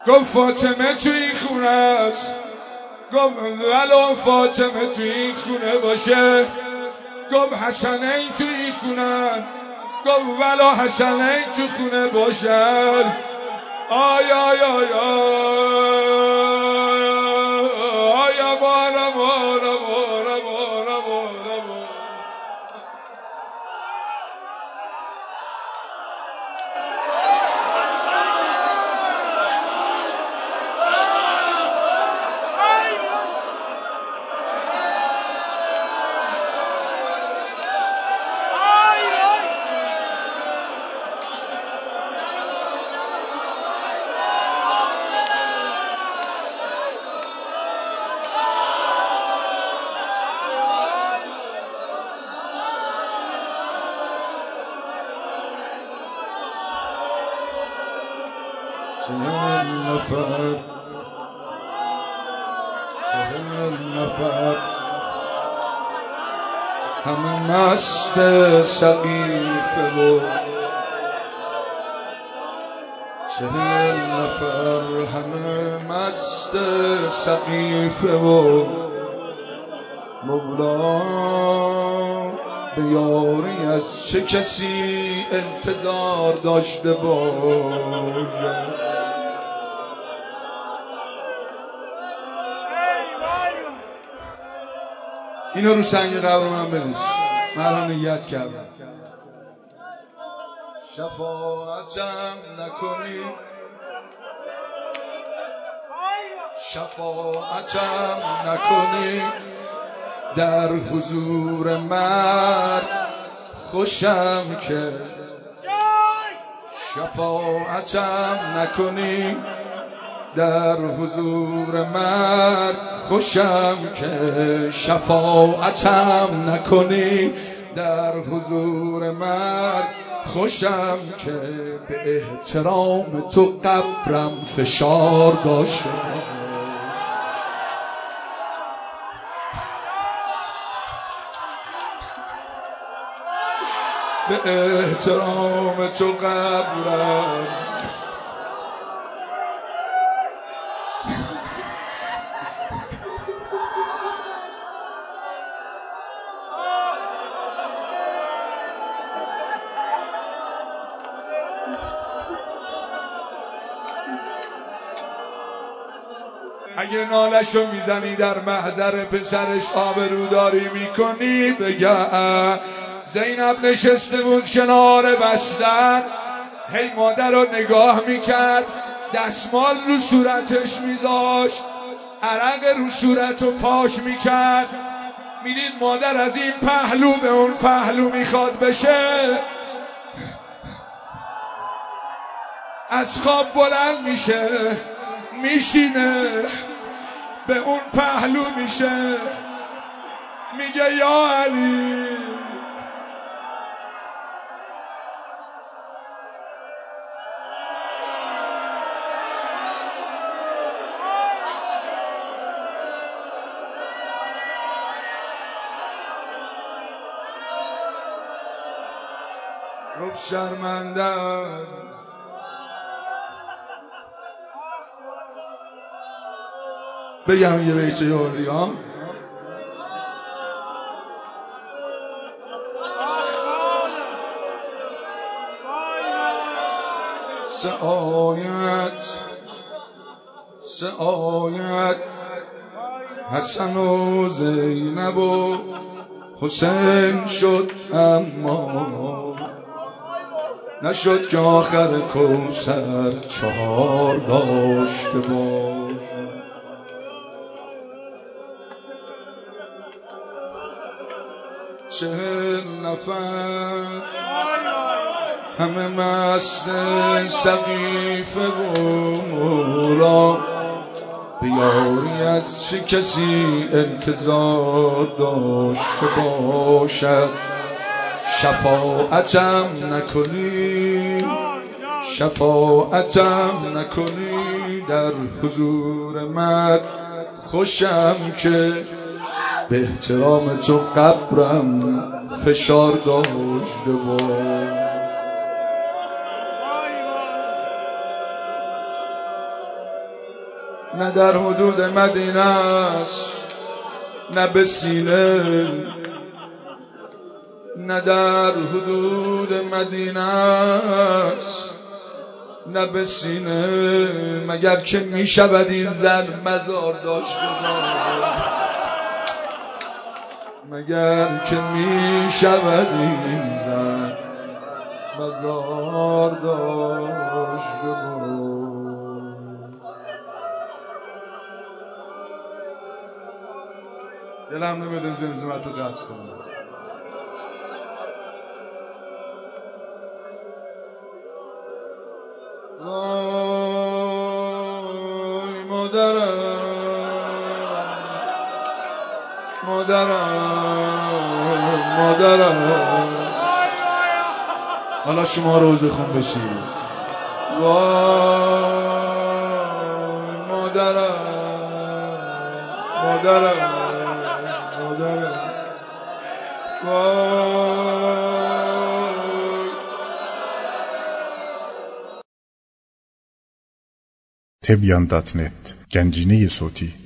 گفت فاطمه تو این خونه است، گفت ولو فاطمه تو این خونه باشه، گفت حسنین تو این خونه، گفت ولو حسنین تو خونه باشن. آی آی آی آی بارم بارم بارم بارم بارم. چهل نفر همه مست سقیفه و 40 نفر همه مست سقیفه و مولا به یاری از چه کسی انتظار داشته باشد. اینو رو سنگ قبر من بنویس، من نیت کردم. شفاعتم نکنی، شفاعتم نکنی در حضور مرد خوشم که، شفاعتم نکنی در حضور مرد خوشم که، شفاعتم نکنی در حضور مرد خوشم که، به احترام تو قبرم فشار داشته، به احترام تو قبرم. اگه نالشو میزنی در محضر پسرش آبروداری میکنی، بگه زینب نشسته بود کنار بستر، هی مادر رو نگاه میکرد، دستمال رو صورتش میذاشت، عرق رو صورت رو پاک میکرد، میدید مادر از این پهلو به اون پهلو میخواد بشه، از خواب بلند میشه، میشینه به اون پهلو میشه، میگه یا علی. رب شرمندم بگم یه بیت یوردی ها. سعایت حسن و زینب و حسین شد، اما نشد که آخر کوثر 4 داشته باش. چهل نفر همه مست سقیفه و مولا، به یاری از چه کسی انتظار داشته باشد. شفاعتم نکنی، شفاعتم نکنی در حضور مرد خوشم که، به احترام تو قبرم فشار داشته باش. نه در حدود مدینه است، نه به سینه، نه در حدود مدینه است، نه به سینه، مگر که می شود این زن مزار داشتگان، مگر که می شود این زن مزار داشتگان. دلم نمیاد این زمزمت رو قطع کنم. وای مادرم، مادرم، مادرم، حالا شما روزه خون بشید. وای مادرم، مادرم، مادرم، وای. Tebyan.net Gencine Soti